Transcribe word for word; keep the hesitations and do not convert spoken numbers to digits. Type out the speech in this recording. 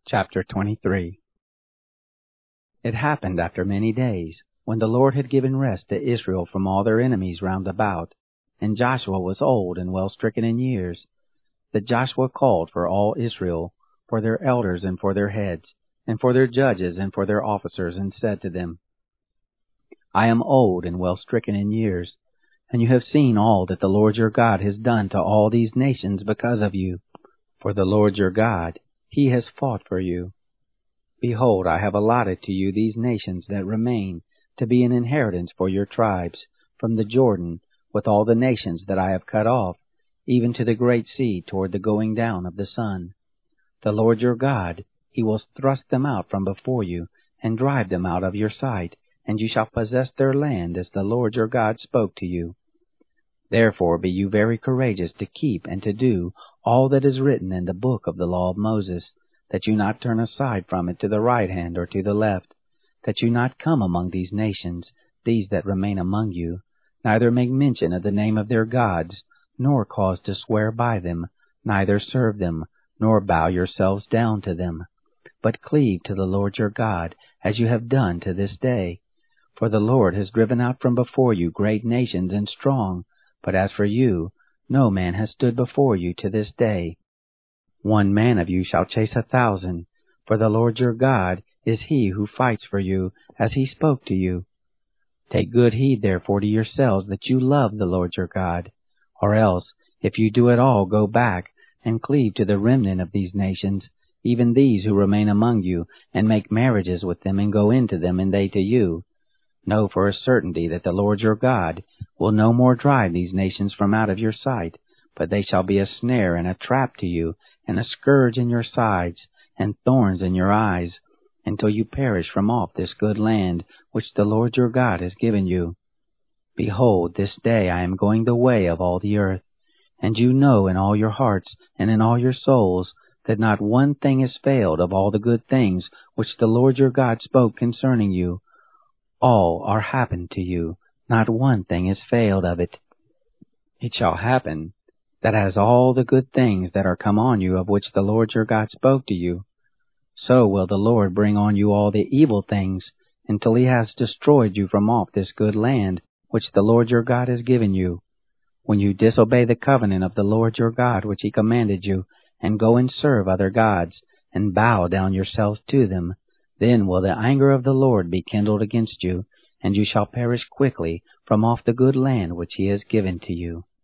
Chapter twenty-three. It happened after many days, when the Lord had given rest to Israel from all their enemies round about, and Joshua was old and well stricken in years, that Joshua called for all Israel, for their elders and for their heads, and for their judges and for their officers, and said to them, I am old and well stricken in years, and you have seen all that the Lord your God has done to all these nations because of you. For the Lord your God, He has fought for you. Behold, I have allotted to you these nations that remain, to be an inheritance for your tribes, from the Jordan, with all the nations that I have cut off, even to the great sea toward the going down of the sun. The Lord your God, He will thrust them out from before you, and drive them out of your sight, and you shall possess their land as the Lord your God spoke to you. Therefore be you very courageous to keep and to do all that is written in the book of the law of Moses, that you not turn aside from it to the right hand or to the left, that you not come among these nations, these that remain among you, neither make mention of the name of their gods, nor cause to swear by them, neither serve them, nor bow yourselves down to them, but cleave to the Lord your God, as you have done to this day. For the Lord has driven out from before you great nations and strong, but as for you, no man has stood before you to this day. One man of you shall chase a thousand, for the Lord your God is He who fights for you, as He spoke to you. Take good heed therefore to yourselves that you love the Lord your God, or else, if you do at all go back, and cleave to the remnant of these nations, even these who remain among you, and make marriages with them, and go into them, and they to you, know for a certainty that the Lord your God will no more drive these nations from out of your sight, but they shall be a snare and a trap to you, and a scourge in your sides, and thorns in your eyes, until you perish from off this good land which the Lord your God has given you. Behold, this day I am going the way of all the earth, and you know in all your hearts and in all your souls that not one thing has failed of all the good things which the Lord your God spoke concerning you. All are happened to you, not one thing has failed of it. It shall happen that as all the good things that are come on you of which the Lord your God spoke to you, so will the Lord bring on you all the evil things, until He has destroyed you from off this good land which the Lord your God has given you. When you disobey the covenant of the Lord your God which He commanded you, and go and serve other gods, and bow down yourselves to them, then will the anger of the Lord be kindled against you, and you shall perish quickly from off the good land which He has given to you.